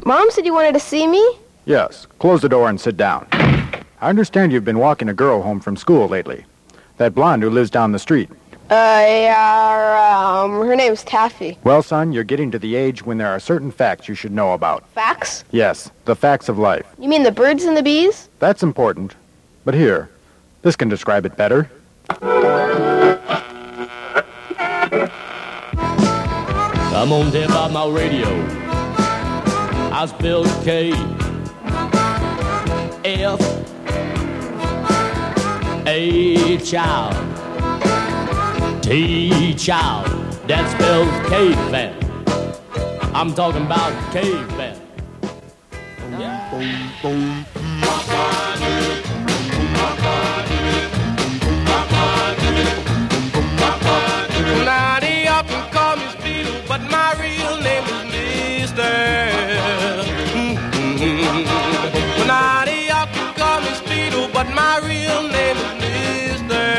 Mom said you wanted to see me? Yes. Close the door and sit down. I understand you've been walking a girl home from school lately. That blonde who lives down the street. Her name's Taffy. Well, son, you're getting to the age when there are certain facts you should know about. Facts? Yes, the facts of life. You mean the birds and the bees? That's important. But here, this can describe it better. I'm on there by my radio. I spelled K F A child T child. That spells caveman. I'm talking about caveman. Yeah. Now they often call me Speedo, but my real name is Mister. Now they often call me Speedo, but my real name is Mister.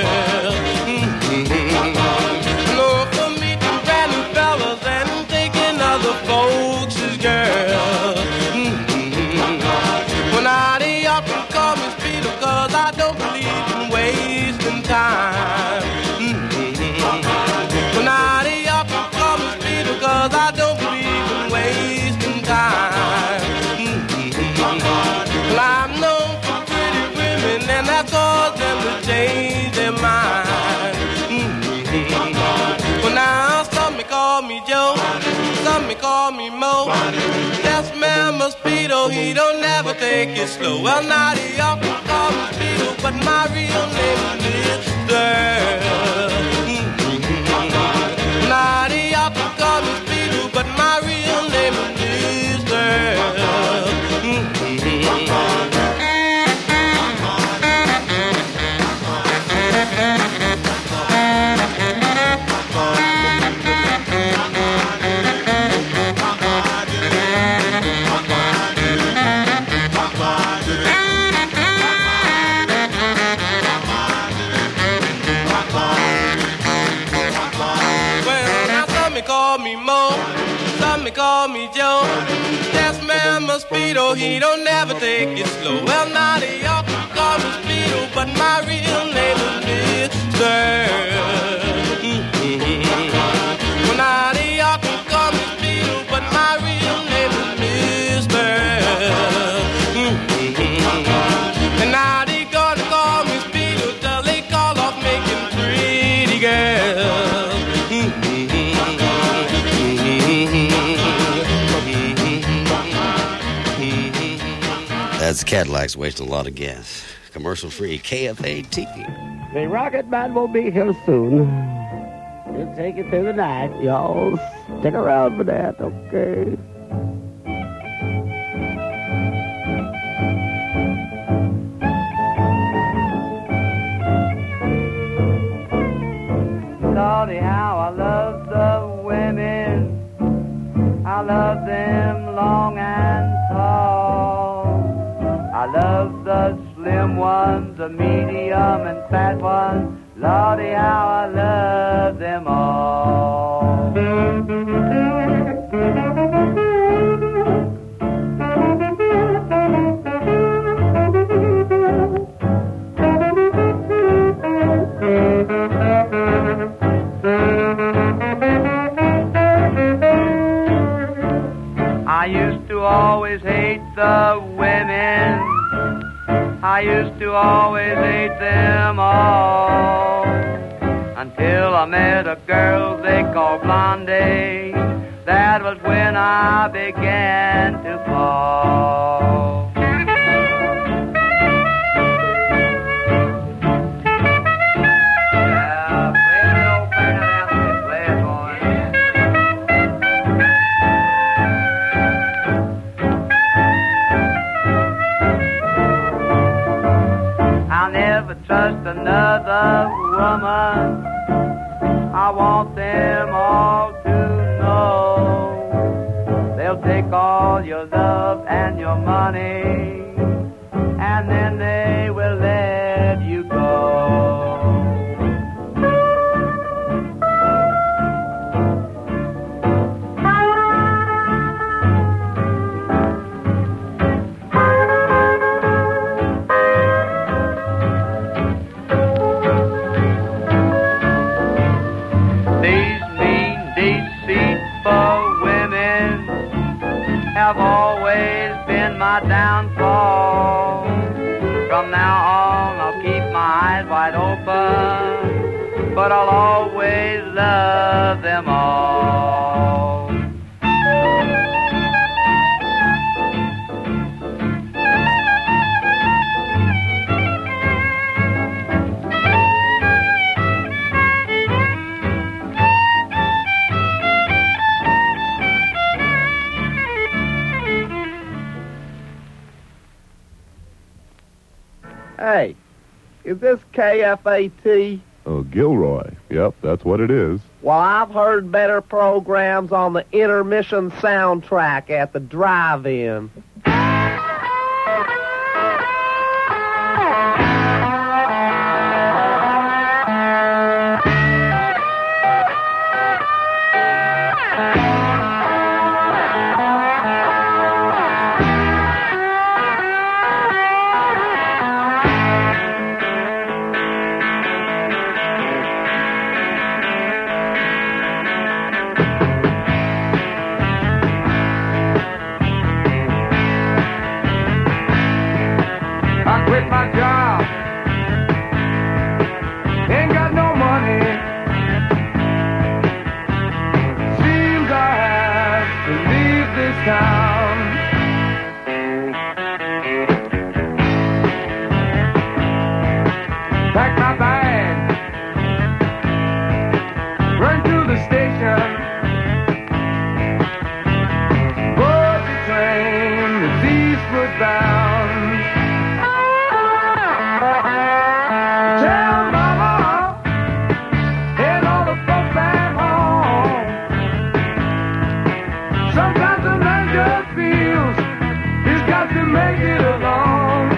No, for meeting brand new fellas and taking other folks' girls. Well, now they often call me Speedo, 'cause I don't believe in wasting time. Well, now they often call me Speedo, 'cause I don't believe in wasting time. Well, I'm known for pretty women, and that caused them to change their mind. Well, now some may call me Joe, some may call me Mo. Yes, man, my Speedo, he don't never take it slow. Well, now they often call me Speedo, but my real name is Mister. Now they often call me Speedo, but my real name is Mister. Call me Mo, some may call me Joe. Yes, man, my Speedo, he don't never take it slow. Well, now they often call me Speedo, but my real name is Mister. Well, now they often call me Speedo, but my real name is Mister. And now they gonna call me Speedo till they call off making pretty girls. That's Cadillacs wasting a lot of gas. Commercial free KFAT. The Rocket Man will be here soon. He'll take you through the night. Y'all stick around for that, okay? Lordy, how I love the women. I love them long and tall. I love the slim ones, the medium and fat ones. Lordy, how I love them all. I used to always hate the women. I used to always hate them all. Until I met a girl they call Blondie. That was when I began to fall. Trust another woman. I want them all to know they'll take all your love and your money, and then they will let you go. have always been my downfall. From now on, I'll keep my eyes wide open, but I'll always love them all. Hey, is this KFAT? Gilroy. Yep, that's what it is. Well, I've heard better programs on the intermission soundtrack at the drive-in. I quit my job, ain't got no money. Seems I have to leave this town. Pack my bag, run to the station, board the train that's eastward bound. Tell Mama and all the folks back home. Sometimes a man just feels he's got to make it alone.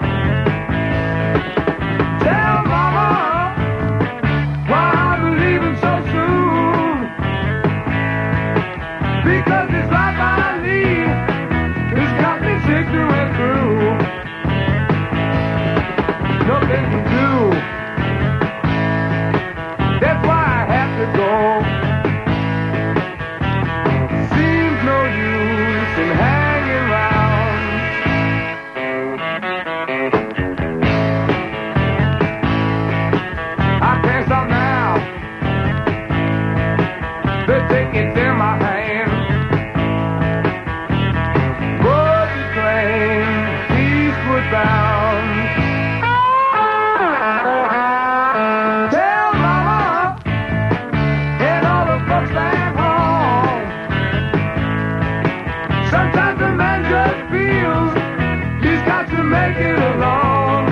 Tell Mama why I'm leaving so soon. Because this life I lead has got me sick through and through. Nothing to do. That's why I have to go. Seems no use in hanging round. I can't stop now. The ticket's in my hand. Board the train, eastward bound. Tell Mama and all the folks back home. Sometimes a man just feels he's got to make it alone.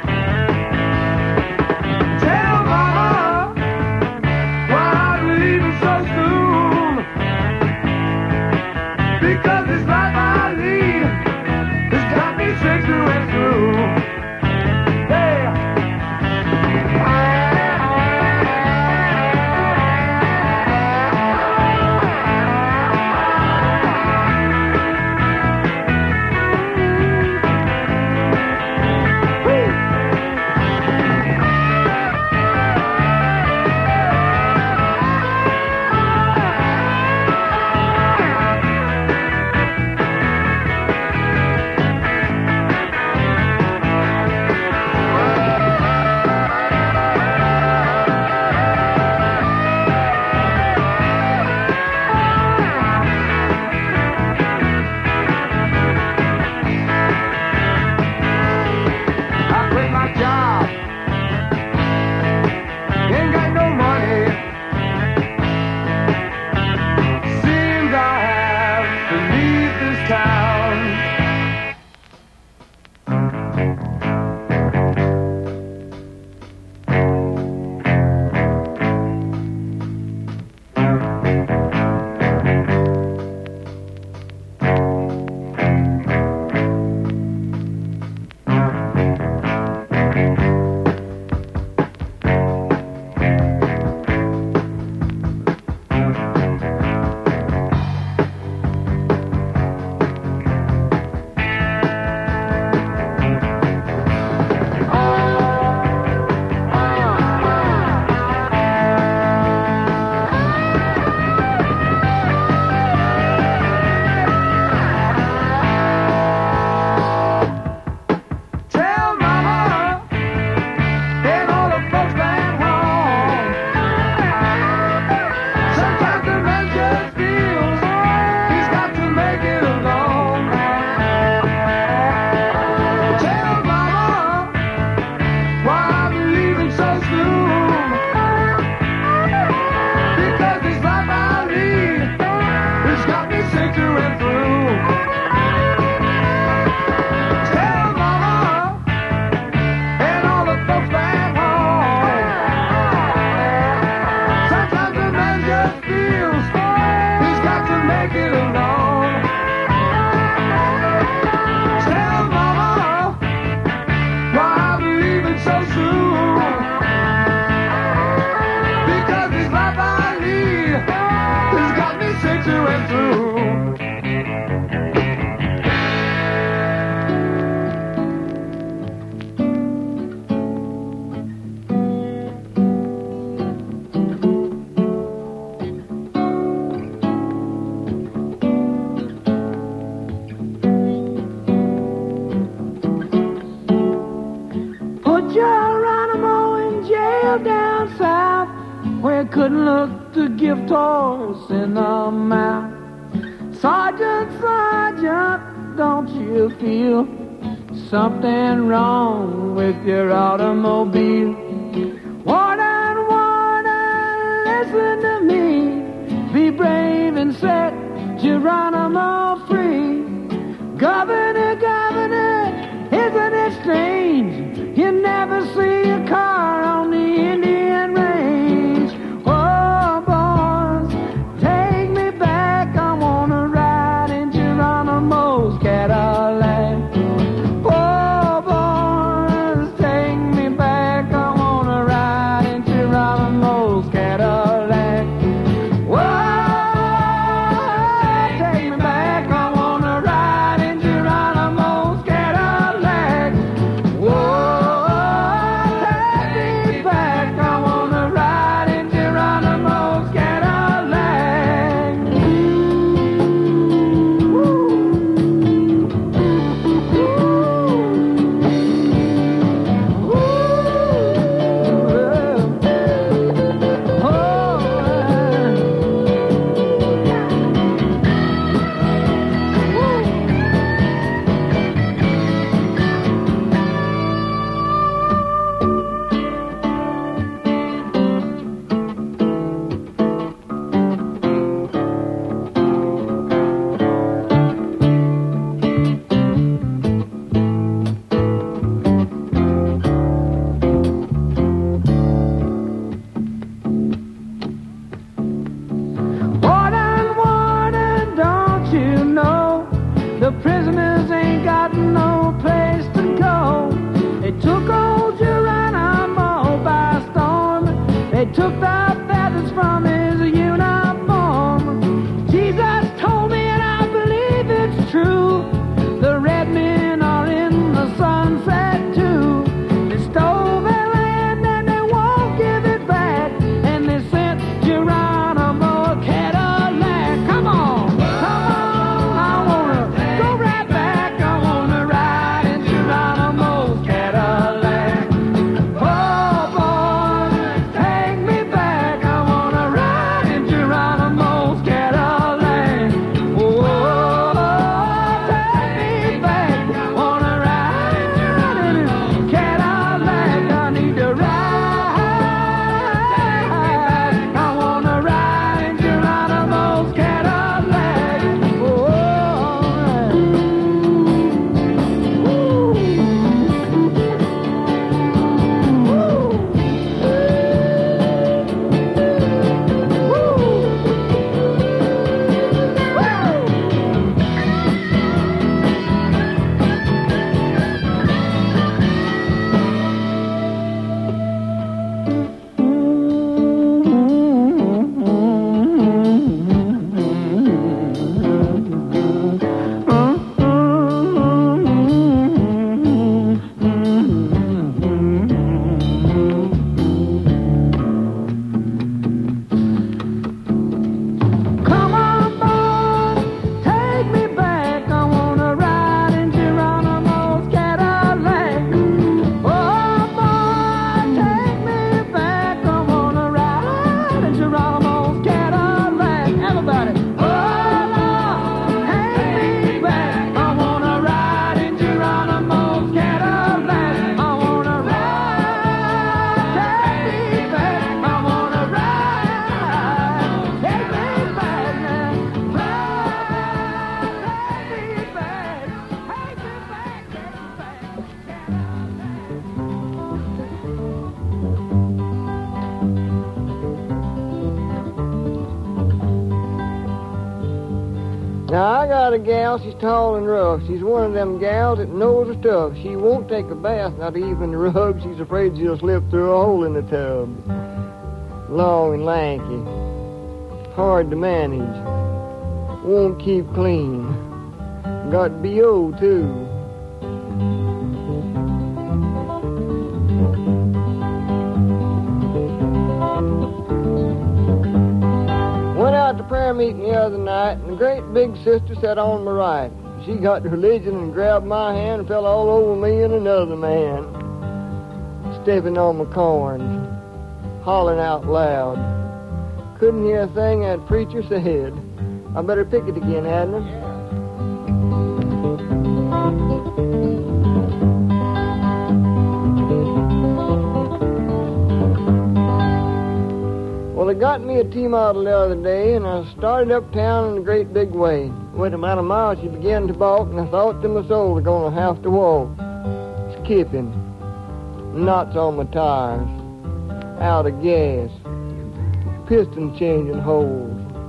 Tell Mama why I'm leaving so soon. Because this life I lead has got me sick through and through. Hey. I quit my job, ain't got no money. Seems I have to leave this town. couldn't look the gift horse in the mouth. Sergeant, Sergeant, don't you feel something wrong with your automobile? Warden, Warden, listen to me. Be brave and set Geronimo free. Governor, Governor, isn't it strange? You never see a car on the Indian range. Oh, boys, take me back. I wanna ride in Geronimo's Cadillac. Oh, boys, take me back. I wanna ride in Geronimo's Cadillac. Whoa, take me back. I wanna ride in Geronimo's Cadillac. Whoa, take me back. I wanna ride in Geronimo's Cadillac. Warden, Warden, don't you know the prisoners ain't got no place to go? They took old Geronimo by storm. They took the feathers from his uniform. Jesus told me, and I believe it's true, the red men are in the sunset too. They stole their land and they won't give it back, and they sent Geronimo a Cadillac. Come on, I wanna go right back. I wanna ride in Geronimo's Cadillac. Oh, boy, take me back. I wanna ride in Geronimo's Cadillac. Oh, take me back. Wanna ride in his Cadillac. I need to ride. I wanna ride in Geronimo's Cadillac. Oh, come on, boy, take me back. I wanna ride in Geronimo's Cadillac. Oh, boy, take me back. I wanna ride in Geronimo's Cadillac. Everybody. Oh, Lord, take me back. I wanna ride in Geronimo's Cadillac. I wanna ride. Take me back. I wanna ride. Take me back now. Ride. Take me back. Take me back. Take me Now, I got a gal, she's tall and rough. She's one of them gals that knows her stuff. She won't take a bath, not even the rug. She's afraid she'll slip through a hole in the tub. Long and lanky, hard to manage, won't keep clean. Got B.O. too. Went out to prayer meeting the other night, and the great big sister sat on my right. She got to religion and grabbed my hand and fell all over me and another man, stepping on my corns, hollering out loud, Couldn't hear a thing that preacher said. I better pick it again, hadn't I? Well, I got me a T-model the other day, and I started uptown in a great big way. Went about a mile, she began to balk, and I thought to my soul, we're going to have to walk. Skipping. Knots on my tires. Out of gas. Piston changing holes.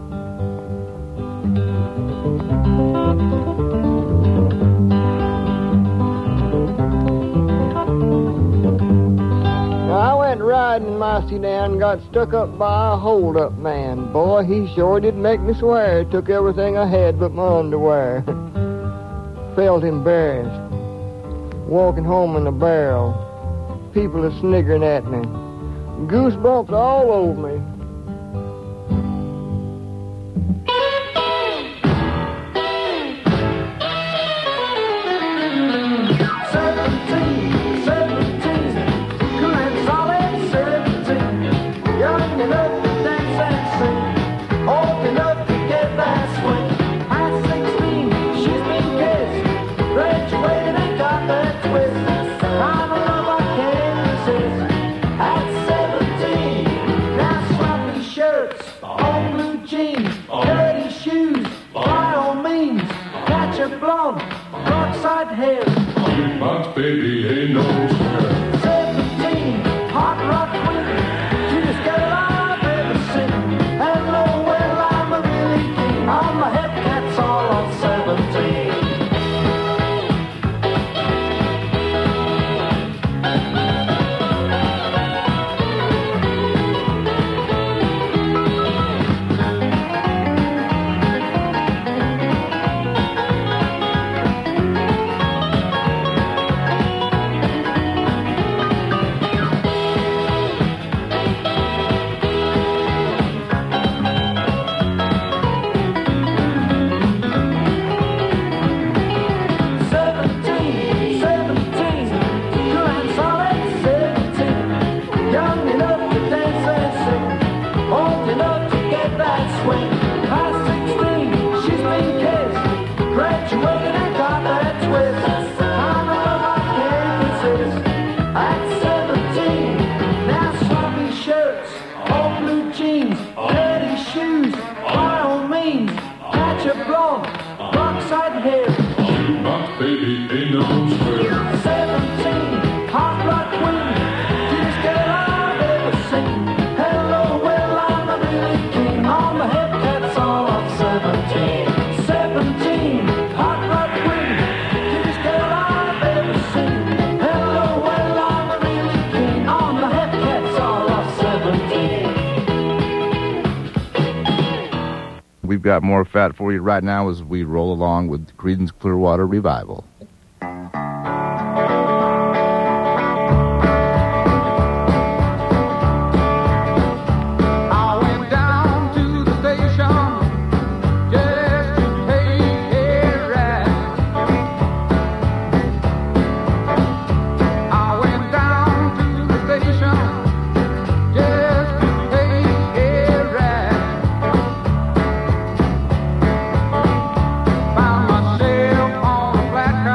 I went riding in my sedan and got stuck up by a hold-up man. Boy, he sure did make me swear. Took everything I had but my underwear. Felt embarrassed. Walking home in a barrel. People are sniggering at me. Goosebumps all over me. Baby, ain't no scared. 17, hot rod queen, cutest girl I've ever seen. Hello, well, I'm a really king. All my Hepcats all on 17. We've got more fat for you right now as we roll along with Creedence Clearwater Revival. Found myself on a flat car.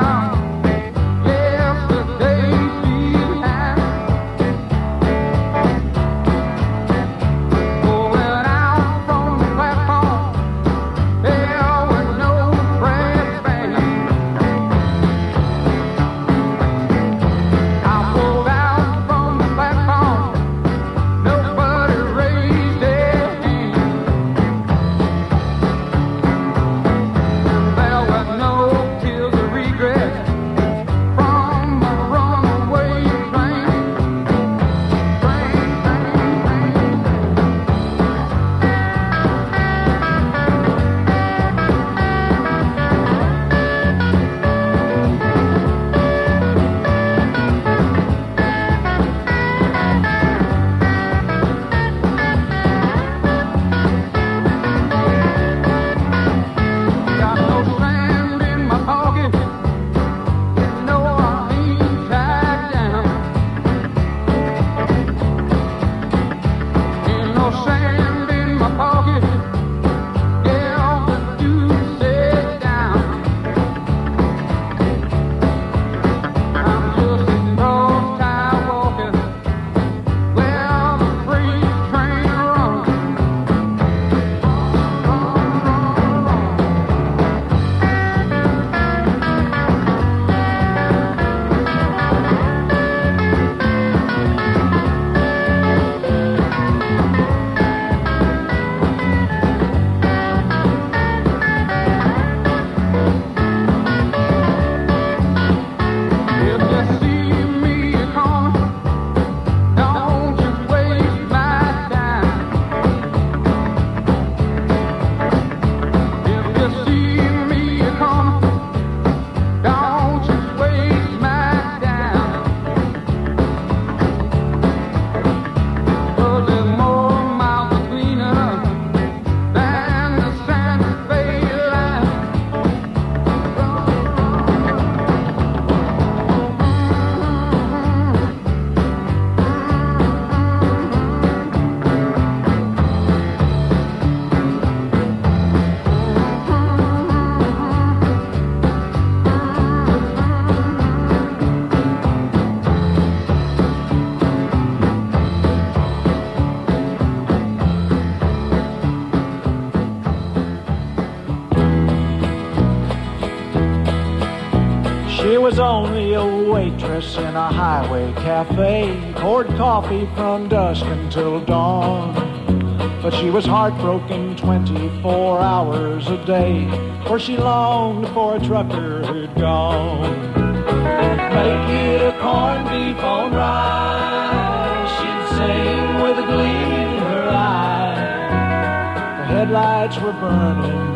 She was only a waitress in a highway cafe, poured coffee from dusk until dawn. But she was heartbroken 24 hours a day, for she longed for a trucker who'd gone. Make it a corned beef on rye, she'd sing with a gleam in her eye. The headlights were burning,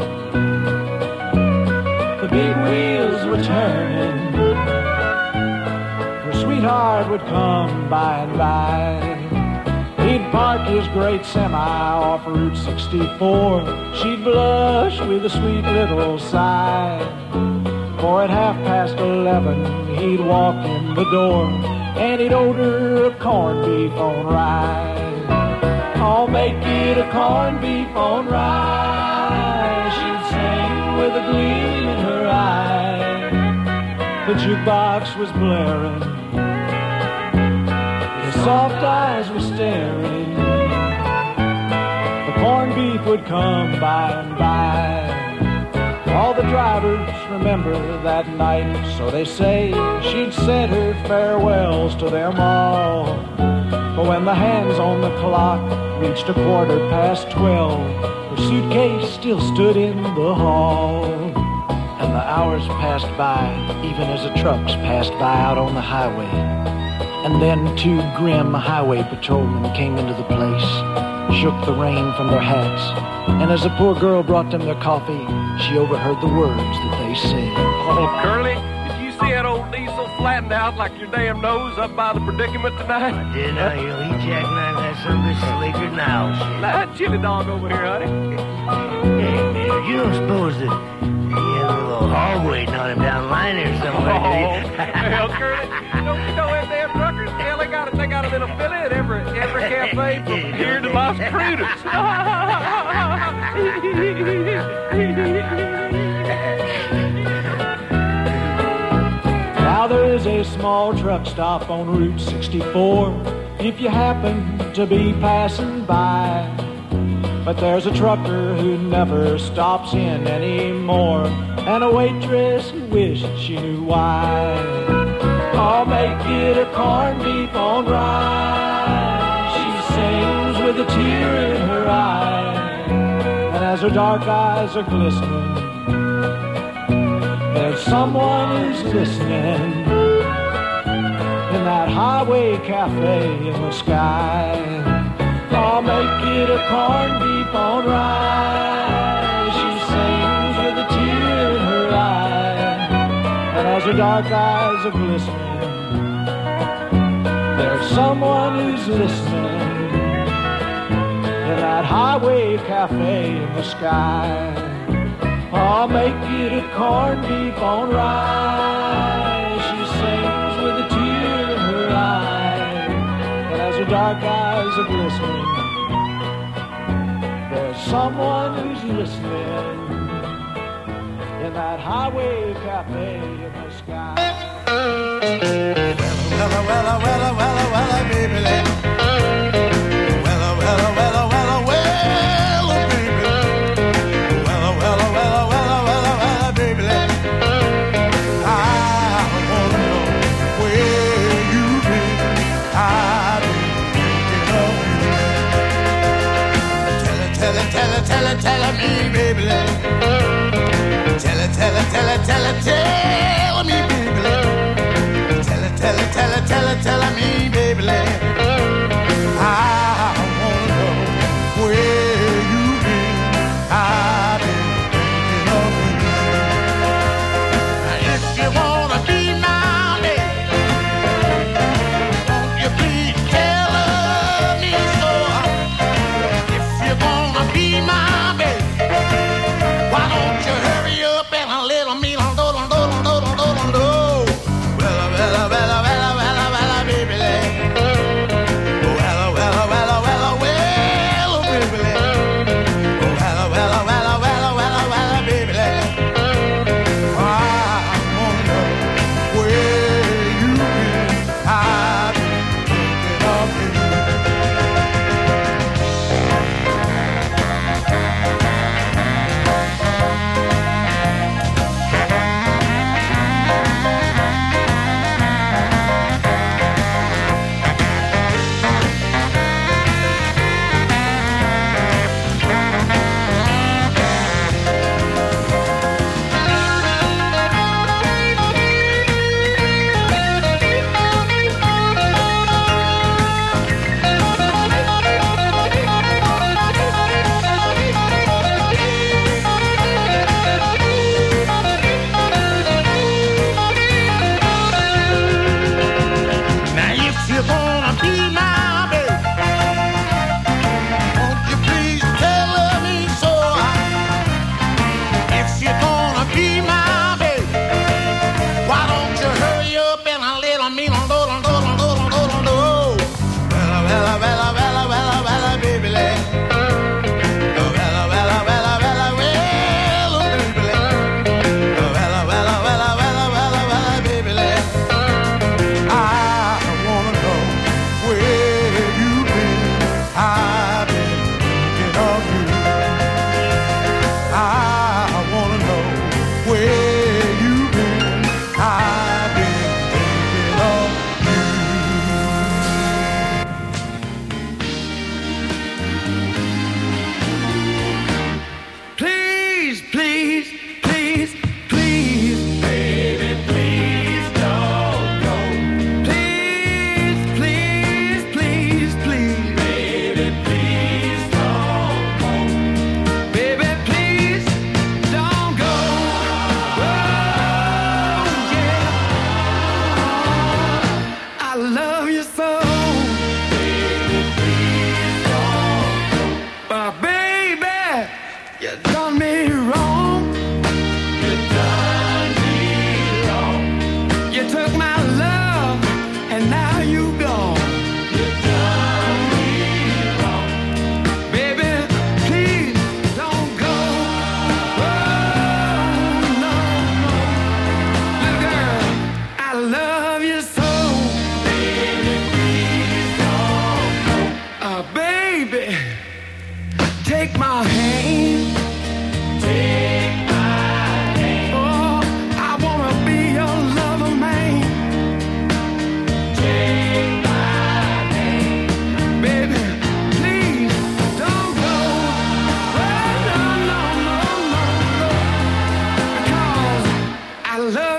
the big wheels were turning. Her sweetheart would come by and by. He'd park his great semi off Route 64. She'd blush with a sweet little sigh. For at 11:30, he'd walk in the door, and he'd order a corned beef on rye. I'll make it a corned beef on rye, she'd sing with a gleam in her eye. The jukebox was blaring, his soft eyes were staring. The corned beef would come by and by. All the drivers remember that night, so they say she'd said her farewells to them all. But when the hands on the clock reached 12:15, her suitcase still stood in the hall. And the hours passed by, even as the trucks passed by out on the highway. And then 2 grim highway patrolmen came into the place, shook the rain from their hats, and as the poor girl brought them their coffee, she overheard the words that they said. Oh, Curly, did you see that old diesel flattened out like your damn nose up by the predicament tonight? I did. He jackknifed that son of a bitch slicker now. That chili dog over here, honey. Hey, man, you don't suppose that he had a little hog waiting on him down the line there somewhere, do you? Hell, Curly, don't you know them damn truckers? Hell, they got a little fillet at every cafe from here to Las Crudas. Now there is a small truck stop on Route 64, if you happen to be passing by. But there's a trucker who never stops in anymore, and a waitress who wished she knew why. I'll make it a corned beef on rye, she sings with a tear in her eye. And as her dark eyes are glistening, there's someone who's listening in that highway cafe in the sky. I'll make it a corned beef on rye, she sings with a tear in her eye. And as her dark eyes are glistening, there's someone who's listening in that highway cafe in the sky. I'll make it a corned beef on rye, she sings with a tear in her eye. And as her dark eyes are glistening, there's someone who's listening in that highway cafe in the sky. Well, baby, tell me, baby, tell me, baby, tell me, baby.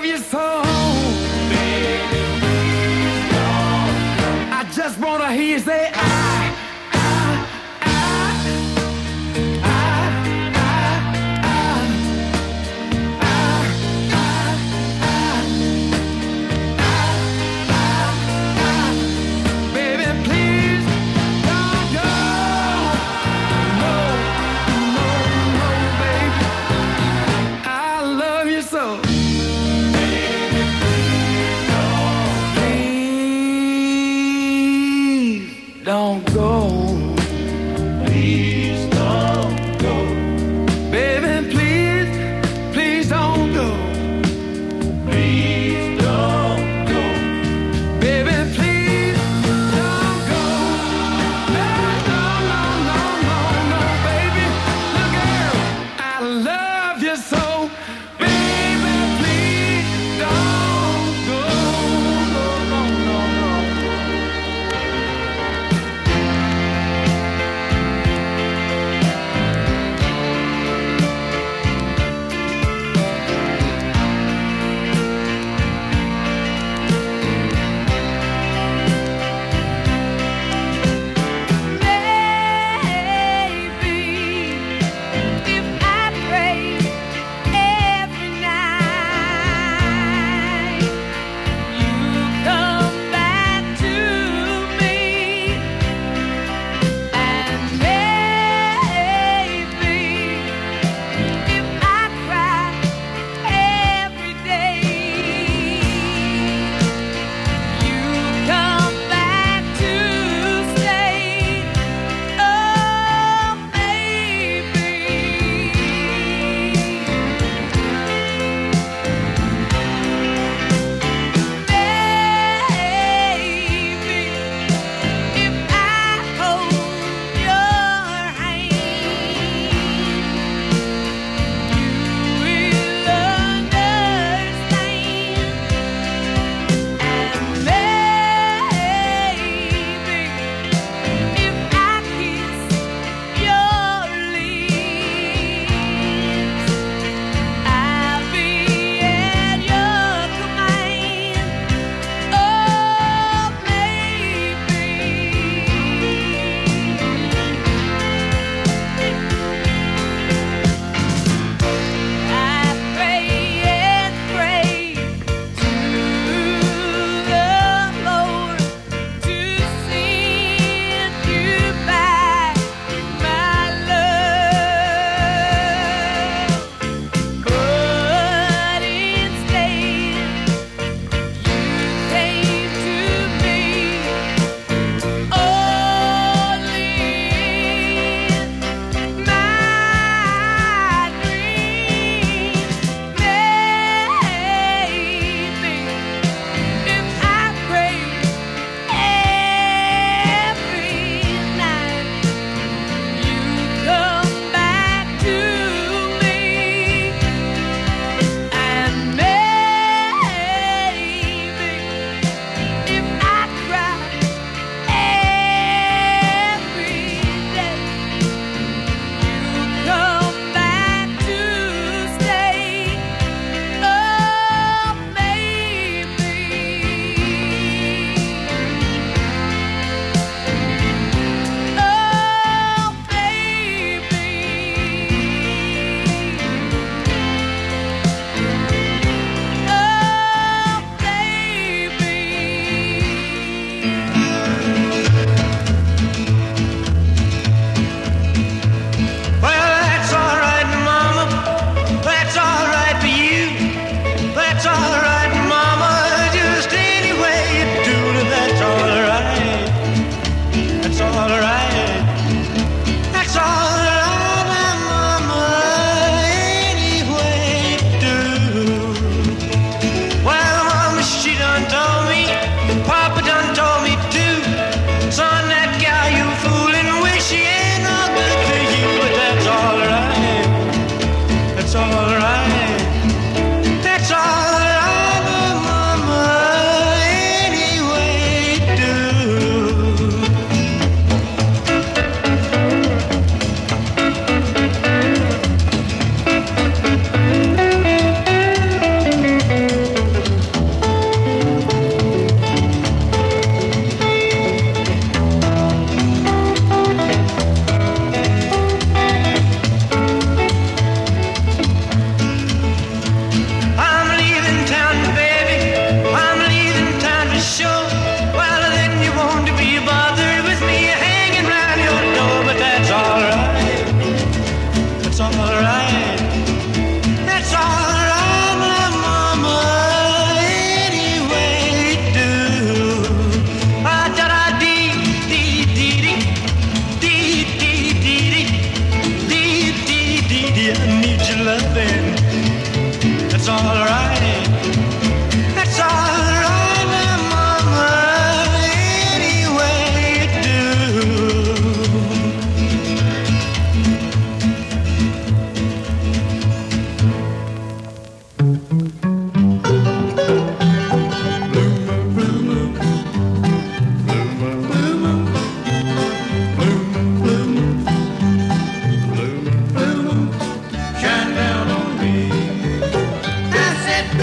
love you so. Baby, I just wanna hear you say don't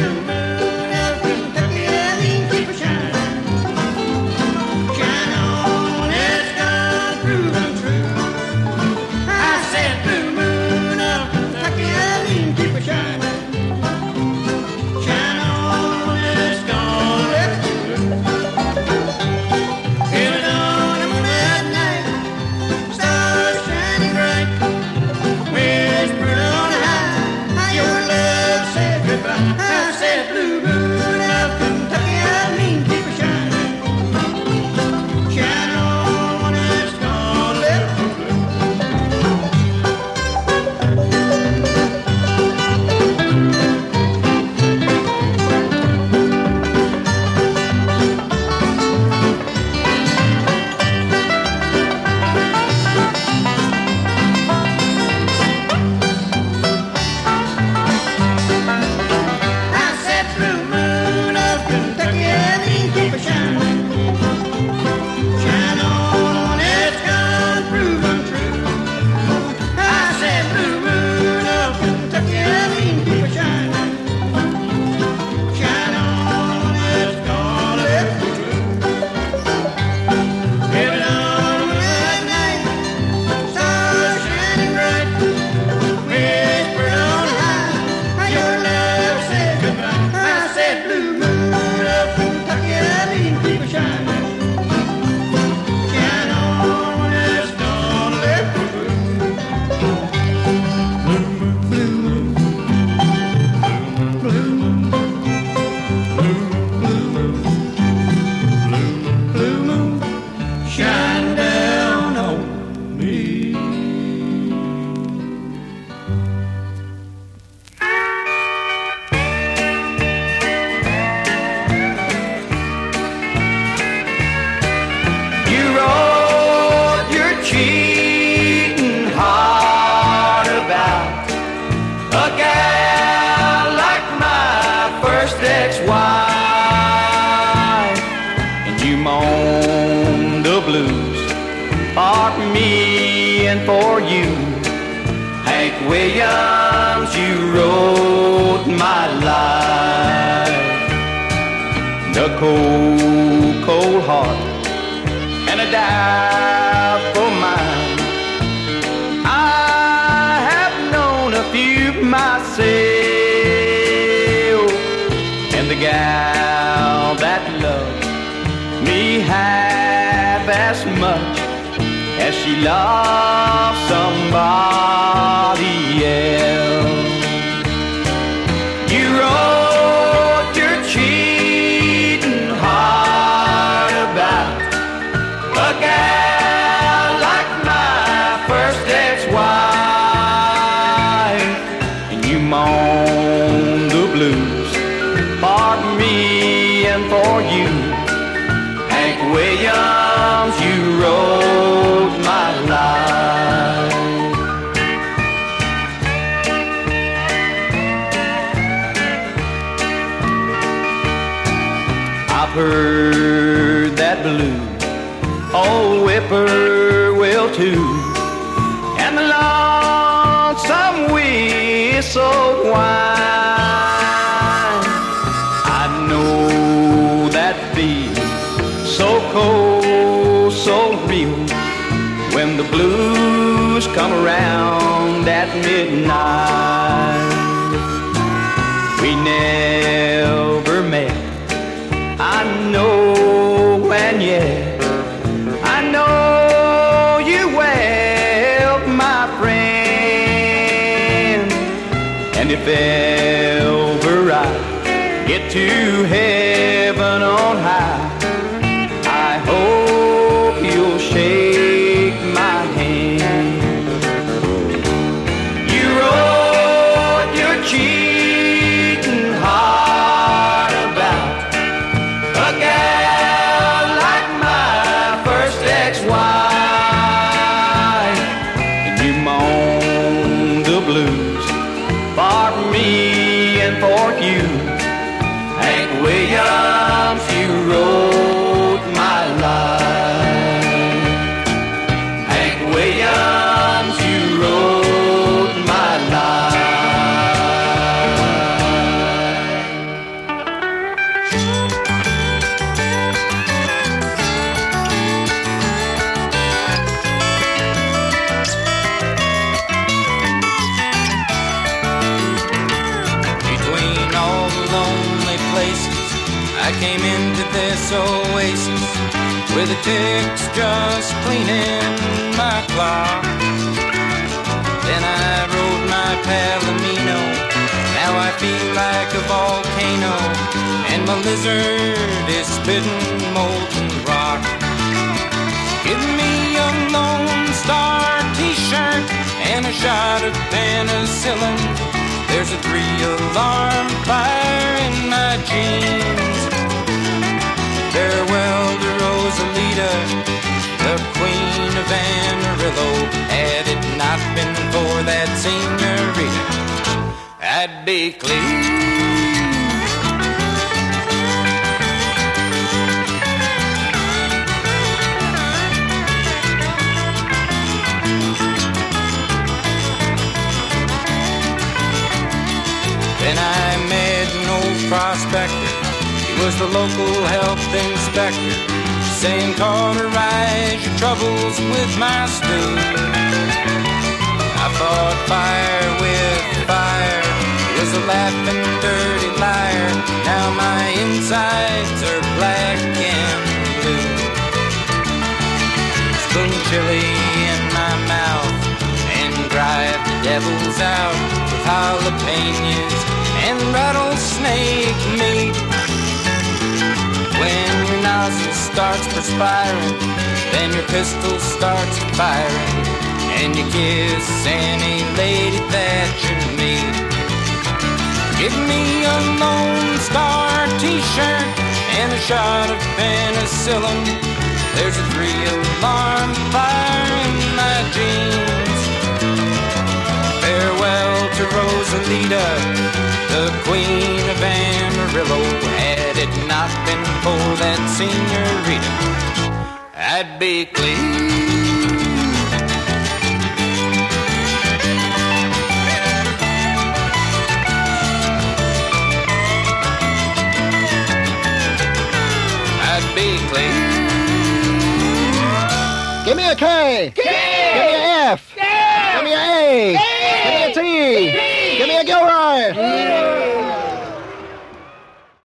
blue moon of Kentucky, Eileen, keep her shining. Shine on, it's gone proven true. I said blue moon of Kentucky, Eileen, keep her shining. Shine on, it's gone left through. Feel it on a moonlight night, stars shining bright. Whispered on high, how your love said goodbye. I said blue moon of Kentucky, Eileen, keep her shining. Shine on, it's gone left through. I said blue moon of Kentucky, Eileen, keep her shining. Shine on, it's gone proven true. I said blue moon of Kentucky, Eileen, keep her shining. Shine on, it's gone left through. Feel it on a moonlight night, stars shining bright. Whispered on high, how your love said goodbye. I said blue moon of Kentucky, Eileen, keep her shining. Shine on, it's gone left through. Blue moon, blue moon, blue moon, shine down on me. You wrote your cheating heart about a gal like my first ex-wife, and you moaned the blues for me and for you. Hank Williams, you wrote my life. The cold, cold heart and a doubtful mind. I have known a few myself, and the gal that loved me half as much as she loved somebody else. You wrote your cheating heart about a gal like my first ex-wife, and you moaned the blues for me and for you. Hank Williams, you wrote my life. I've heard that blues old whippoorwill too, and the lonesome whistle whine. I know that feeling so cold, so real, when the blues come around at midnight. We never met, I know, and yet I know you well, my friend. And if ever I get to heaven on high, I hope you'll shake my hand. You wrote your cheating heart about a gal like my first ex-wife, and you moaned the blues for me and for you. Hank Williams, you wrote I came into this oasis with the ticks just cleaning my clock. Then I rode my Palomino. Now I feel like a volcano, and my lizard is spitting molten rock. Give me a Lone Star t-shirt and a shot of penicillin. There's a 3-alarm fire in my jeans. Farewell to Rosalita, the Queen of Amarillo. Had it not been for that senorita, I'd be clean. Then I met an old prospector. He was the local health inspector, saying, cauterize your troubles with my stew. I fought fire with fire. He was a laughing, dirty liar. Now my insides are black and blue. Spoon chili in my mouth and drive the devils out with jalapenos and rattlesnake meat. When your nozzle starts perspiring, then your pistol starts firing, and you kiss any lady that you meet. Give me a Lone Star t-shirt and a shot of penicillin. There's a 3-alarm fire in my jeans. Farewell to Rosalita, the Queen of Amarillo. Had it not been for that senorita, I'd be clean. I'd be clean. Give me a K. Give me a F. Give me a A. Give me a T. Give me a Gilroy.